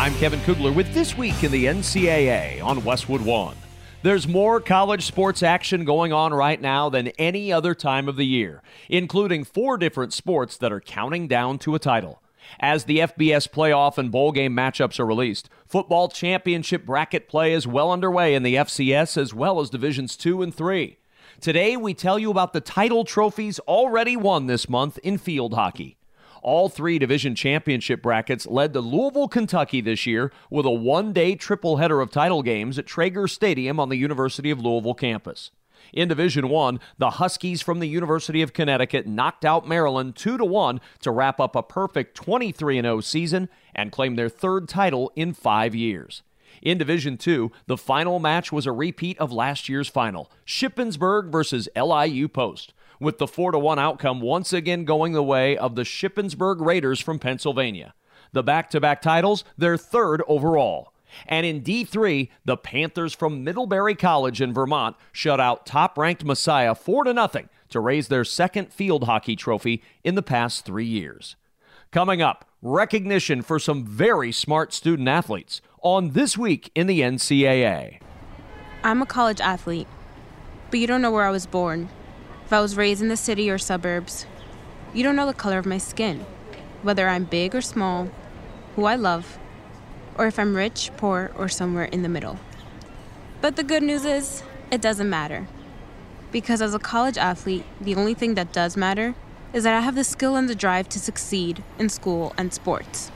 I'm Kevin Kugler with This Week in the NCAA on Westwood One. There's more college sports action going on right now than any other time of the year, including 4 different sports that are counting down to a title. As the FBS playoff and bowl game matchups are released, football championship bracket play is well underway in the FCS as well as Divisions 2 and 3. Today, we tell you about the title trophies already won this month in field hockey. All 3 division championship brackets led to Louisville, Kentucky this year with a one-day triple-header of title games at Traeger Stadium on the University of Louisville campus. In Division 1, the Huskies from the University of Connecticut knocked out Maryland 2-1 to wrap up a perfect 23-0 season and claim their 3rd title in 5 years. In Division 2, the final match was a repeat of last year's final, Shippensburg versus LIU Post, with the 4-1 outcome once again going the way of the Shippensburg Raiders from Pennsylvania. The back-to-back titles, their 3rd overall. And in D3, the Panthers from Middlebury College in Vermont shut out top-ranked Messiah 4-0 to raise their 2nd field hockey trophy in the past 3 years. Coming up, recognition for some very smart student athletes on This Week in the NCAA. I'm a college athlete, but you don't know where I was born. If I was raised in the city or suburbs. You don't know the color of my skin, whether I'm big or small, who I love, or if I'm rich, poor, or somewhere in the middle. But the good news is, it doesn't matter. Because as a college athlete, the only thing that does matter is that I have the skill and the drive to succeed in school and sports.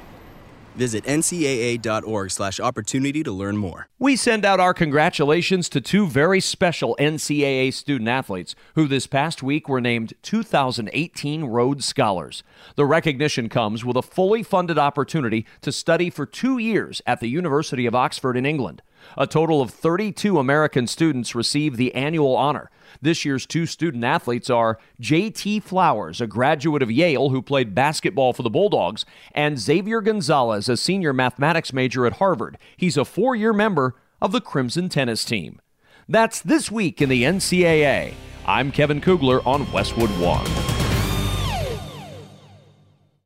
Visit ncaa.org/opportunity to learn more. We send out our congratulations to 2 very special NCAA student athletes who this past week were named 2018 Rhodes Scholars. The recognition comes with a fully funded opportunity to study for 2 years at the University of Oxford in England. A total of 32 American students receive the annual honor. This year's 2 student athletes are J.T. Flowers, a graduate of Yale who played basketball for the Bulldogs, and Xavier Gonzalez, a senior mathematics major at Harvard. He's a 4-year member of the Crimson tennis team. That's This Week in the NCAA. I'm Kevin Kugler on Westwood One.